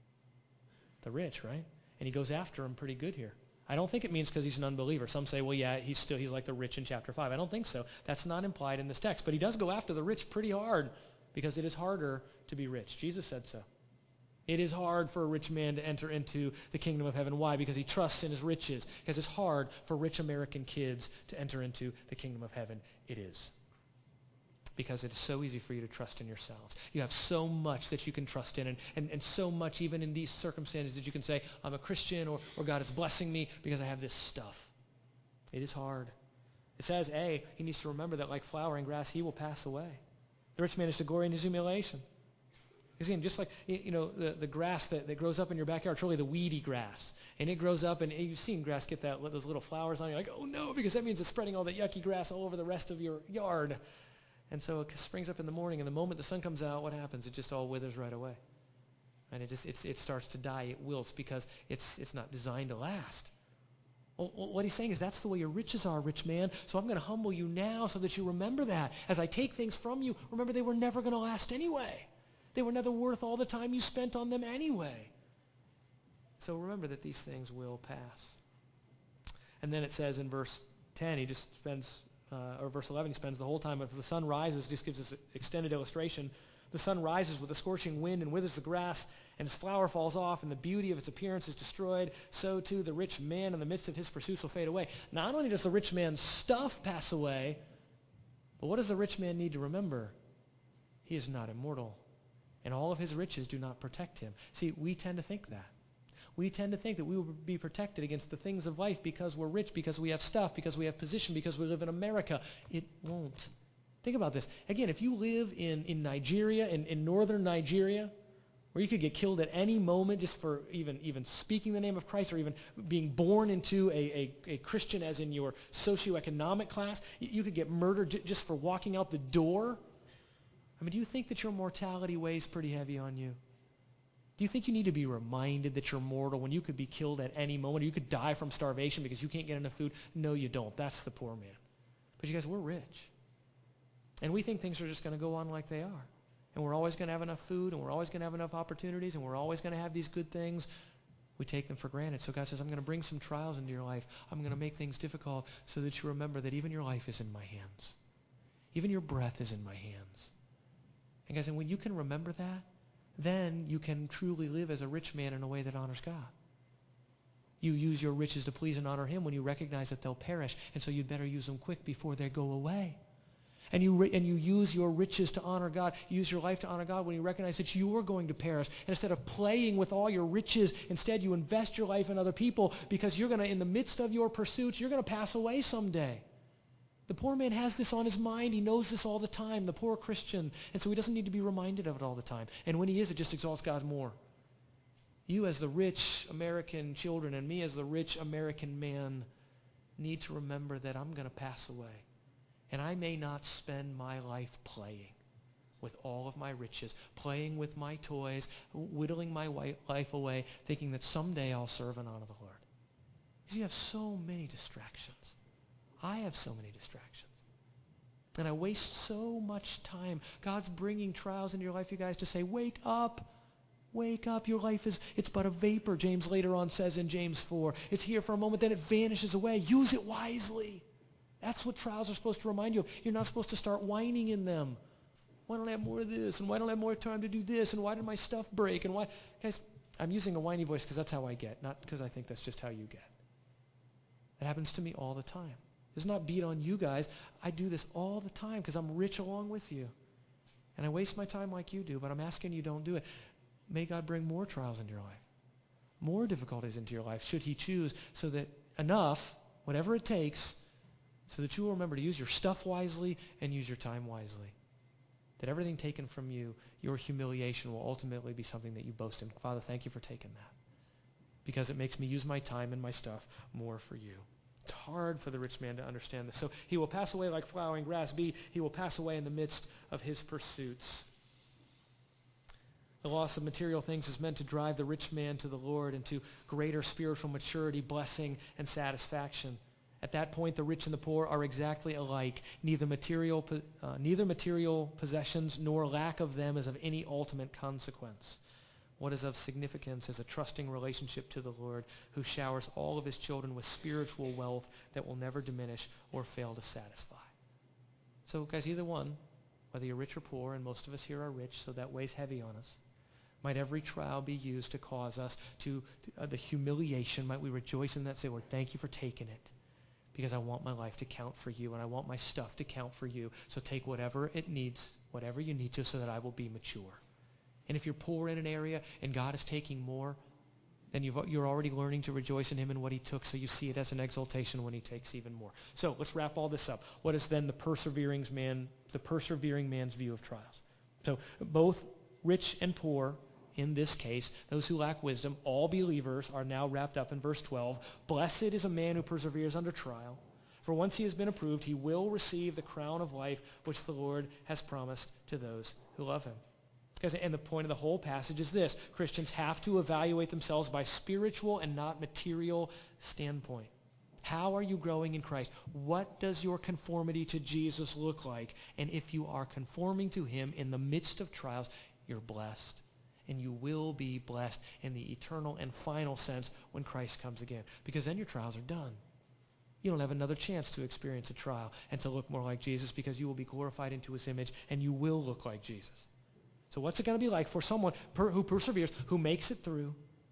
The rich, right? And he goes after him pretty good here. I don't think it means because he's an unbeliever. Some say, well, yeah, he's like the rich in chapter 5. I don't think so. That's not implied in this text. But he does go after the rich pretty hard because it is harder to be rich. Jesus said so. It is hard for a rich man to enter into the kingdom of heaven. Why? Because he trusts in his riches. Because it's hard for rich American kids to enter into the kingdom of heaven. It is. Because it is so easy for you to trust in yourselves. You have so much that you can trust in, and so much even in these circumstances that you can say, I'm a Christian, or God is blessing me because I have this stuff. It is hard. It says, he needs to remember that like flower and grass, he will pass away. The rich man is to glory in his humiliation. Again, just like the grass that grows up in your backyard, it's really the weedy grass. And it grows up, and you've seen grass get those little flowers on it. You're like, oh no, because that means it's spreading all that yucky grass all over the rest of your yard. And so it springs up in the morning, and the moment the sun comes out, what happens? It just all withers right away. And it starts to die. It wilts because it's not designed to last. Well, what he's saying is that's the way your riches are, rich man. So I'm going to humble you now so that you remember that. As I take things from you, remember they were never going to last anyway. They were never worth all the time you spent on them anyway. So remember that these things will pass. And then it says in verse 10, he just spends... or verse 11, he spends the whole time, if the sun rises, just gives us an extended illustration. The sun rises with a scorching wind and withers the grass, and its flower falls off, and the beauty of its appearance is destroyed. So too the rich man in the midst of his pursuits will fade away. Not only does the rich man's stuff pass away, but what does the rich man need to remember? He is not immortal, and all of his riches do not protect him. See, we tend to think that. We tend to think that we will be protected against the things of life because we're rich, because we have stuff, because we have position, because we live in America. It won't. Think about this. Again, if you live in Nigeria, in northern Nigeria, where you could get killed at any moment just for even speaking the name of Christ or even being born into a Christian as in your socioeconomic class, you could get murdered just for walking out the door. I mean, do you think that your mortality weighs pretty heavy on you? Do you think you need to be reminded that you're mortal when you could be killed at any moment, or you could die from starvation because you can't get enough food? No, you don't. That's the poor man. But you guys, we're rich. And we think things are just going to go on like they are. And we're always going to have enough food, and we're always going to have enough opportunities, and we're always going to have these good things. We take them for granted. So God says, I'm going to bring some trials into your life. I'm going to make things difficult so that you remember that even your life is in my hands. Even your breath is in my hands. And guys, and when you can remember that, then you can truly live as a rich man in a way that honors God. You use your riches to please and honor him when you recognize that they'll perish, and so you'd better use them quick before they go away. And you use your riches to honor God. You use your life to honor God when you recognize that you are going to perish. And instead of playing with all your riches, instead you invest your life in other people because you're going to, in the midst of your pursuits, you're going to pass away someday. The poor man has this on his mind. He knows this all the time, the poor Christian. And so he doesn't need to be reminded of it all the time. And when he is, it just exalts God more. You as the rich American children and me as the rich American man need to remember that I'm going to pass away. And I may not spend my life playing with all of my riches, playing with my toys, whittling my life away, thinking that someday I'll serve and honor the Lord. Because you have so many distractions. I have so many distractions. And I waste so much time. God's bringing trials into your life, you guys, to say, wake up. Wake up. Your life it's but a vapor, James later on says in James 4. It's here for a moment, then it vanishes away. Use it wisely. That's what trials are supposed to remind you of. You're not supposed to start whining in them. Why don't I have more of this? And why don't I have more time to do this? And why did my stuff break? And why? Guys, I'm using a whiny voice because that's how I get, not because I think that's just how you get. It happens to me all the time. It's not beat on you guys. I do this all the time because I'm rich along with you. And I waste my time like you do, but I'm asking you don't do it. May God bring more trials into your life, more difficulties into your life, should he choose, so that enough, whatever it takes, so that you will remember to use your stuff wisely and use your time wisely. That everything taken from you, your humiliation, will ultimately be something that you boast in. Father, thank you for taking that, because it makes me use my time and my stuff more for you. It's hard for the rich man to understand this. So he will pass away like flowering grass. B, he will pass away in the midst of his pursuits. The loss of material things is meant to drive the rich man to the Lord and to greater spiritual maturity, blessing, and satisfaction. At that point, the rich and the poor are exactly alike. Neither material possessions nor lack of them is of any ultimate consequence. What is of significance is a trusting relationship to the Lord, who showers all of his children with spiritual wealth that will never diminish or fail to satisfy. So, guys, either one, whether you're rich or poor, and most of us here are rich, so that weighs heavy on us. Might every trial be used to cause us to the humiliation, might we rejoice in that, say, Lord, thank you for taking it, because I want my life to count for you, and I want my stuff to count for you. So take whatever it needs, whatever you need to, so that I will be mature. And if you're poor in an area and God is taking more, then you're already learning to rejoice in him and what he took, so you see it as an exaltation when he takes even more. So let's wrap all this up. What is then the persevering man's view of trials? So both rich and poor, in this case, those who lack wisdom, all believers, are now wrapped up in verse 12. Blessed is a man who perseveres under trial, for once he has been approved, he will receive the crown of life which the Lord has promised to those who love him. And the point of the whole passage is this: Christians have to evaluate themselves by spiritual and not material standpoint. How are you growing in Christ? What does your conformity to Jesus look like? And if you are conforming to him in the midst of trials, you're blessed. And you will be blessed in the eternal and final sense when Christ comes again. Because then your trials are done. You don't have another chance to experience a trial and to look more like Jesus, because you will be glorified into his image and you will look like Jesus. So what's it going to be like for someone who perseveres, who makes it through,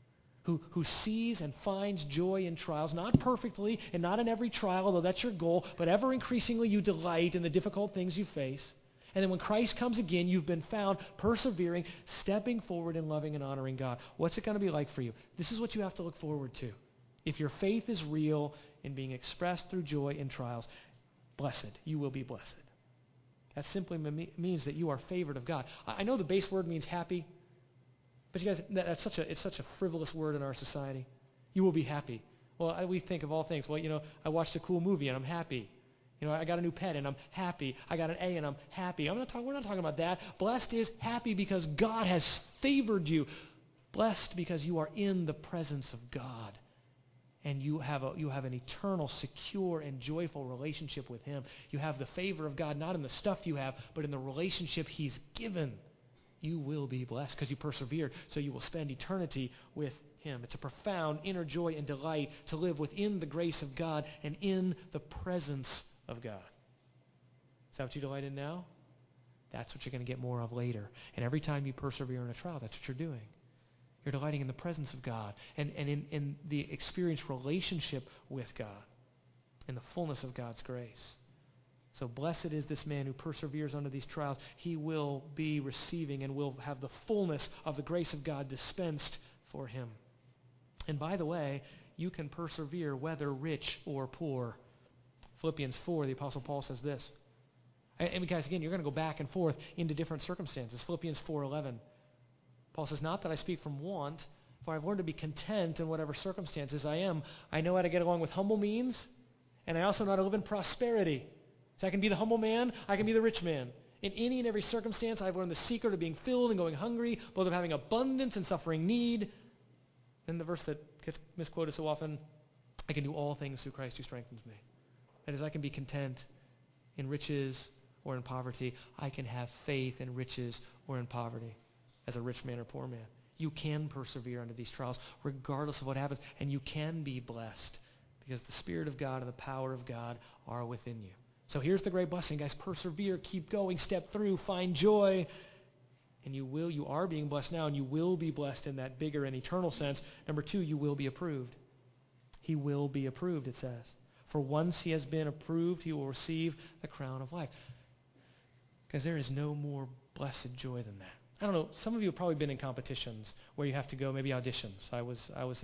who sees and finds joy in trials, not perfectly and not in every trial, although that's your goal, but ever increasingly you delight in the difficult things you face. And then when Christ comes again, you've been found persevering, stepping forward and loving and honoring God. What's it going to be like for you? This is what you have to look forward to. If your faith is real and being expressed through joy in trials, blessed, you will be blessed. That simply means that you are favored of God. I know the base word means happy, but you guys, it's such a frivolous word in our society. You will be happy. Well, we think of all things. Well, I watched a cool movie and I'm happy. I got a new pet and I'm happy. I got an A and I'm happy. We're not talking about that. Blessed is happy because God has favored you. Blessed because you are in the presence of God. And you have an eternal, secure, and joyful relationship with him. You have the favor of God, not in the stuff you have, but in the relationship he's given. You will be blessed because you persevered, so you will spend eternity with him. It's a profound inner joy and delight to live within the grace of God and in the presence of God. Is that what you delight in now? That's what you're going to get more of later. And every time you persevere in a trial, that's what you're doing. You're delighting in the presence of God and in the experienced relationship with God, in the fullness of God's grace. So blessed is this man who perseveres under these trials. He will be receiving and will have the fullness of the grace of God dispensed for him. And by the way, you can persevere whether rich or poor. Philippians 4, the Apostle Paul says this. And guys, again, you're going to go back and forth into different circumstances. Philippians 4:11. Paul says, not that I speak from want, for I've learned to be content in whatever circumstances I am. I know how to get along with humble means, and I also know how to live in prosperity. So I can be the humble man, I can be the rich man. In any and every circumstance, I've learned the secret of being filled and going hungry, both of having abundance and suffering need. And the verse that gets misquoted so often, I can do all things through Christ who strengthens me. That is, I can be content in riches or in poverty. I can have faith in riches or in poverty as a rich man or poor man. You can persevere under these trials regardless of what happens, and you can be blessed because the Spirit of God and the power of God are within you. So here's the great blessing, guys. Persevere, keep going, step through, find joy, and you are being blessed now, and you will be blessed in that bigger and eternal sense. Number 2, you will be approved. He will be approved, it says. For once he has been approved, he will receive the crown of life. Because there is no more blessed joy than that. I don't know, some of you have probably been in competitions where you have to go, maybe auditions. I was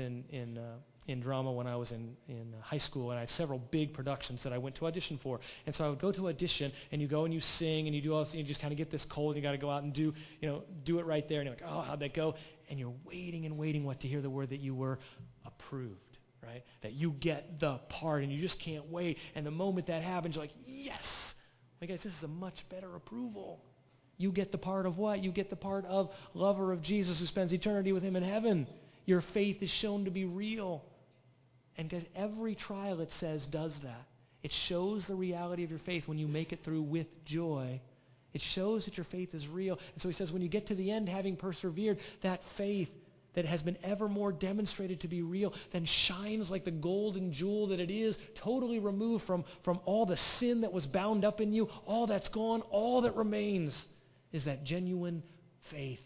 in drama when I was in high school, and I had several big productions that I went to audition for. And so I would go to audition, and you go and you sing, and you do all this, and you just kind of get this cold, and you got to go out and do it right there. And you're like, oh, how'd that go? And you're waiting and waiting to hear the word that you were approved, right? That you get the part, and you just can't wait. And the moment that happens, you're like, yes! Like, guys, this is a much better approval. You get the part of what? You get the part of lover of Jesus who spends eternity with him in heaven. Your faith is shown to be real. And guys, every trial, it says, does that. It shows the reality of your faith when you make it through with joy. It shows that your faith is real. And so he says, when you get to the end, having persevered, that faith that has been ever more demonstrated to be real, then shines like the golden jewel that it is, totally removed from all the sin that was bound up in you. All that's gone, all that remains is that genuine faith.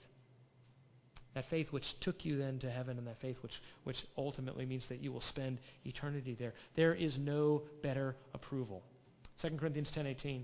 That faith which took you then to heaven, and that faith which ultimately means that you will spend eternity there. There is no better approval. 2 Corinthians 10:18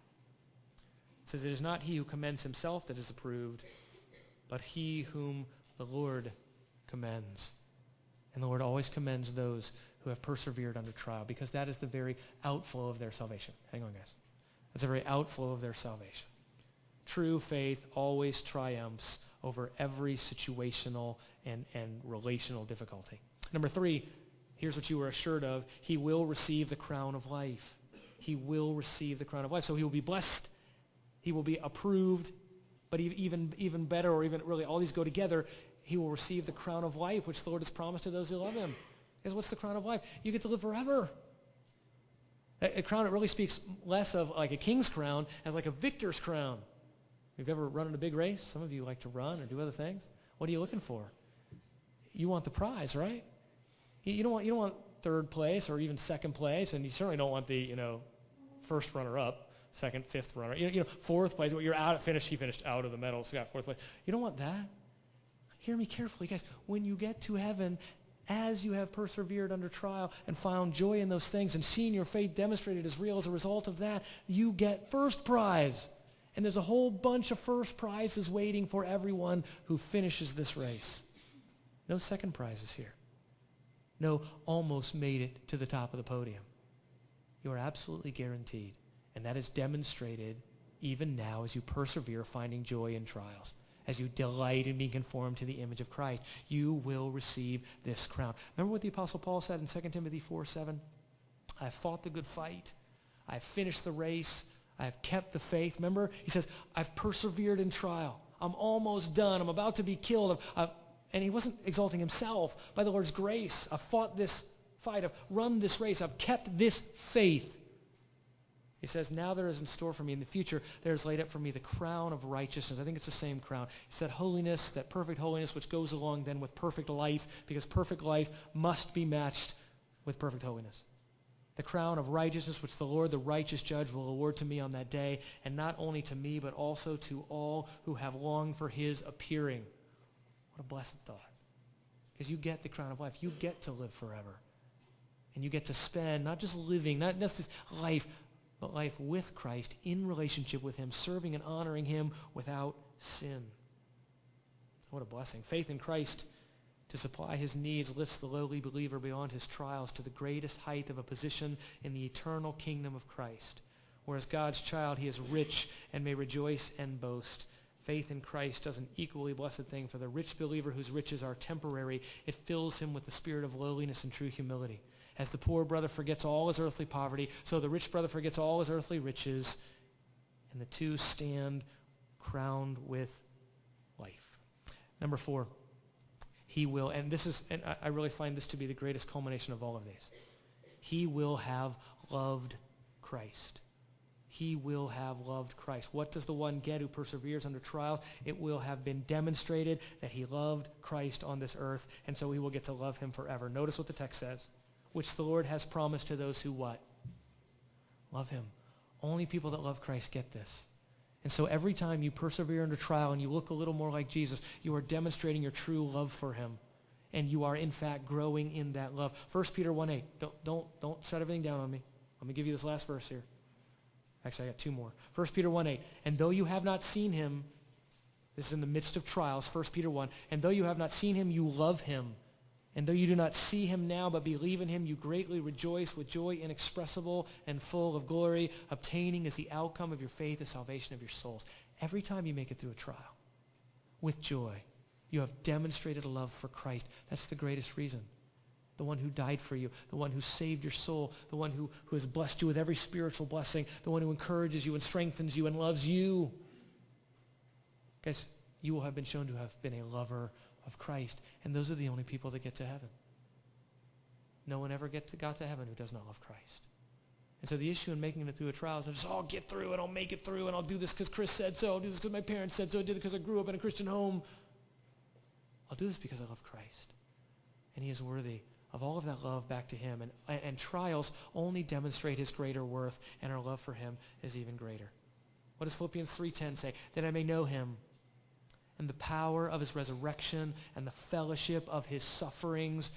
says, it is not he who commends himself that is approved, but he whom the Lord commends. And the Lord always commends those who have persevered under trial, because that is the very outflow of their salvation. Hang on, guys. That's the very outflow of their salvation. True faith always triumphs over every situational and relational difficulty. Number 3, here's what you were assured of. He will receive the crown of life. He will receive the crown of life. So he will be blessed. He will be approved. But even better, or even really all these go together, he will receive the crown of life, which the Lord has promised to those who love him. Because what's the crown of life? You get to live forever. A crown, it really speaks less of like a king's crown as like a victor's crown. You've ever run in a big race? Some of you like to run or do other things. What are you looking for? You want the prize, right? You don't want third place or even second place, and you certainly don't want the first runner-up, second, fifth runner. Fourth place. You're out at finish. He finished out of the medal, so you got fourth place. You don't want that. Hear me carefully, guys. When you get to heaven, as you have persevered under trial and found joy in those things and seen your faith demonstrated as real as a result of that, you get first prize. And there's a whole bunch of first prizes waiting for everyone who finishes this race. No second prizes here. No almost made it to the top of the podium. You are absolutely guaranteed. And that is demonstrated even now as you persevere finding joy in trials. As you delight in being conformed to the image of Christ, you will receive this crown. Remember what the Apostle Paul said in 2 Timothy 4:7? I have fought the good fight. I have finished the race. I have kept the faith. Remember? He says, I've persevered in trial. I'm almost done. I'm about to be killed. And he wasn't exalting himself. By the Lord's grace, I've fought this fight. I've run this race. I've kept this faith. He says, now there is in store for me in the future, there is laid up for me the crown of righteousness. I think it's the same crown. It's that holiness, that perfect holiness, which goes along then with perfect life, because perfect life must be matched with perfect holiness. The crown of righteousness, which the Lord, the righteous judge, will award to me on that day, and not only to me, but also to all who have longed for his appearing. What a blessed thought. Because you get the crown of life. You get to live forever. And you get to spend, not just living, not just this life, but life with Christ, in relationship with him, serving and honoring him without sin. What a blessing. Faith in Christ to supply his needs lifts the lowly believer beyond his trials to the greatest height of a position in the eternal kingdom of Christ. Whereas God's child, he is rich and may rejoice and boast. Faith in Christ does an equally blessed thing for the rich believer whose riches are temporary. It fills him with the spirit of lowliness and true humility. As the poor brother forgets all his earthly poverty, so the rich brother forgets all his earthly riches, and the two stand crowned with life. Number 4, he will, and I really find this to be the greatest culmination of all of these. He will have loved Christ. He will have loved Christ. What does the one get who perseveres under trials? It will have been demonstrated that he loved Christ on this earth, and so he will get to love him forever. Notice what the text says, which the Lord has promised to those who what? Love him. Only people that love Christ get this. And so every time you persevere under trial and you look a little more like Jesus, you are demonstrating your true love for him. And you are, in fact, growing in that love. 1 Peter 1:8. Don't shut everything down on me. Let me give you this last verse here. Actually, I got 2 more. 1 Peter 1:8. And though you have not seen him, this is in the midst of trials, 1 Peter 1, and though you have not seen him, you love him. And though you do not see him now, but believe in him, you greatly rejoice with joy inexpressible and full of glory, obtaining as the outcome of your faith the salvation of your souls. Every time you make it through a trial, with joy, you have demonstrated a love for Christ. That's the greatest reason. The one who died for you, the one who saved your soul, the one who has blessed you with every spiritual blessing, the one who encourages you and strengthens you and loves you. Guys, you will have been shown to have been a lover of Christ, and those are the only people that get to heaven. No one ever got to heaven who does not love Christ. And so the issue in making it through a trial is not just, I'll get through and I'll make it through and I'll do this because Chris said so, I'll do this because my parents said so, I did it because I grew up in a Christian home. I'll do this because I love Christ. And he is worthy of all of that love back to him. And trials only demonstrate his greater worth, and our love for him is even greater. What does Philippians 3:10 say? That I may know him and the power of his resurrection and the fellowship of his sufferings,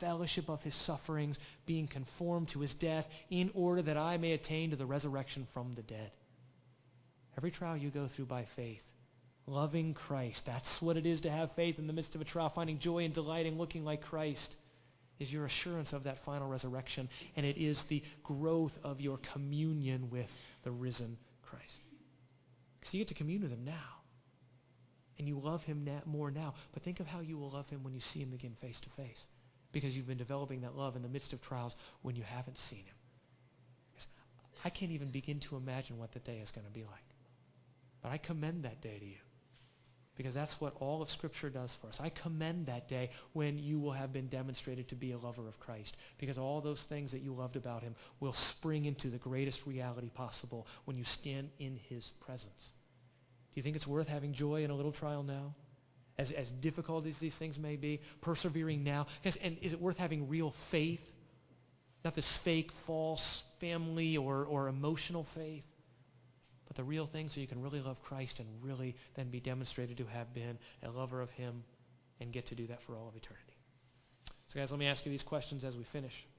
being conformed to his death, in order that I may attain to the resurrection from the dead. Every trial you go through by faith, loving Christ, that's what it is to have faith in the midst of a trial, finding joy and delight in looking like Christ, is your assurance of that final resurrection, and it is the growth of your communion with the risen Christ. Because you get to commune with him now. And you love him more now. But think of how you will love him when you see him again face to face. Because you've been developing that love in the midst of trials when you haven't seen him. I can't even begin to imagine what the day is going to be like. But I commend that day to you. Because that's what all of Scripture does for us. I commend that day when you will have been demonstrated to be a lover of Christ. Because all those things that you loved about him will spring into the greatest reality possible when you stand in his presence. Do you think it's worth having joy in a little trial now? As difficult as these things may be, persevering now. Guys, and is it worth having real faith? Not this fake, false family or emotional faith, but the real thing so you can really love Christ and really then be demonstrated to have been a lover of him and get to do that for all of eternity. So guys, let me ask you these questions as we finish.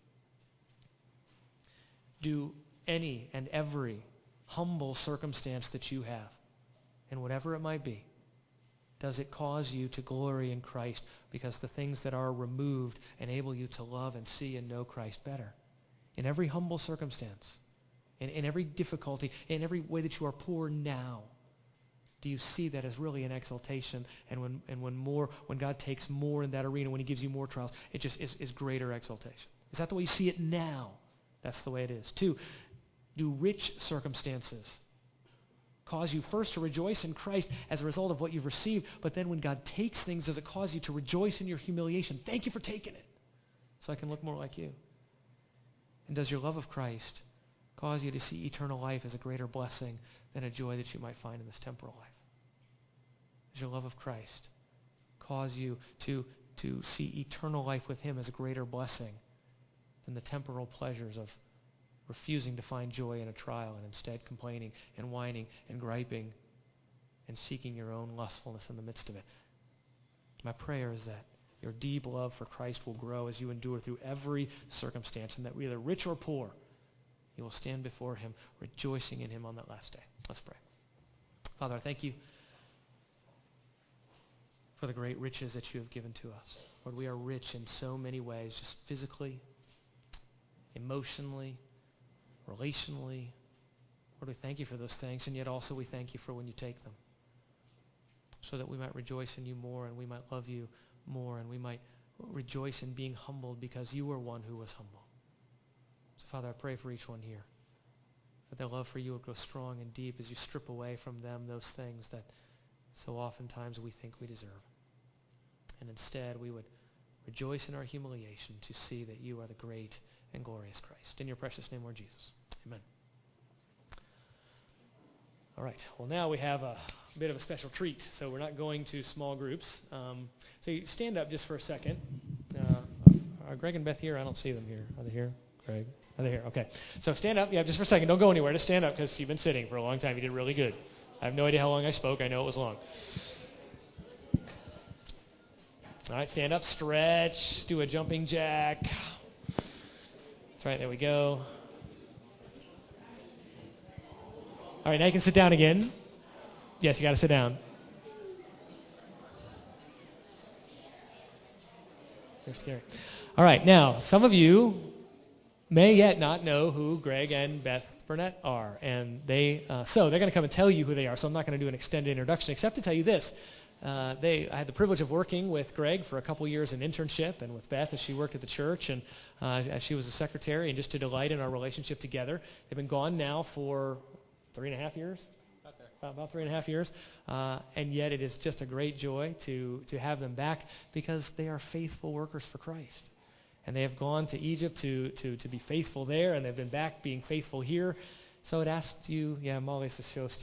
Do any and every humble circumstance that you have, and whatever it might be, does it cause you to glory in Christ because the things that are removed enable you to love and see and know Christ better? In every humble circumstance, in every difficulty, in every way that you are poor now, do you see that as really an exaltation? And when God takes more in that arena, when he gives you more trials, it just is greater exaltation. Is that the way you see it now? That's the way it is. 2, do rich circumstances cause you first to rejoice in Christ as a result of what you've received, but then when God takes things, does it cause you to rejoice in your humiliation? Thank you for taking it, so I can look more like you. And does your love of Christ cause you to see eternal life as a greater blessing than a joy that you might find in this temporal life? Does your love of Christ cause you to see eternal life with him as a greater blessing than the temporal pleasures of refusing to find joy in a trial and instead complaining and whining and griping and seeking your own lustfulness in the midst of it? My prayer is that your deep love for Christ will grow as you endure through every circumstance, and that whether rich or poor, You will stand before him, rejoicing in him on that last day. Let's pray. Father, I thank you for the great riches that you have given to us. Lord, we are rich in so many ways, just physically, emotionally, relationally. Lord, we thank you for those things, and yet also we thank you for when you take them, so that we might rejoice in you more, and we might love you more, and we might rejoice in being humbled because you were one who was humble. So, Father, I pray for each one here, that their love for you will grow strong and deep as you strip away from them those things that so oftentimes we think we deserve. And instead, we would rejoice in our humiliation to see that you are the great and glorious Christ. In your precious name, Lord Jesus. Amen. All right. Well, now we have a bit of a special treat. So we're not going to small groups. So you stand up just for a second. Are Greg and Beth here? I don't see them here. Are they here? Greg? Are they here? Okay. So stand up. Yeah, just for a second. Don't go anywhere. Just stand up because you've been sitting for a long time. You did really good. I have no idea how long I spoke. I know it was long. All right, stand up, stretch, do a jumping jack. That's right, there we go. All right, now you can sit down again. Yes, you got to sit down. They're scary. All right, now, some of you may yet not know who Greg and Beth Burnett are, and so they're going to come and tell you who they are, so I'm not going to do an extended introduction except to tell you this. I had the privilege of working with Greg for a couple years in internship, and with Beth as she worked at the church, and as she was a secretary, and just to delight in our relationship together. They've been gone now for 3.5 years? About 3.5 years. And yet it is just a great joy to have them back because they are faithful workers for Christ. And they have gone to Egypt to be faithful there, and they've been back being faithful here. So it asked you, Molly, to show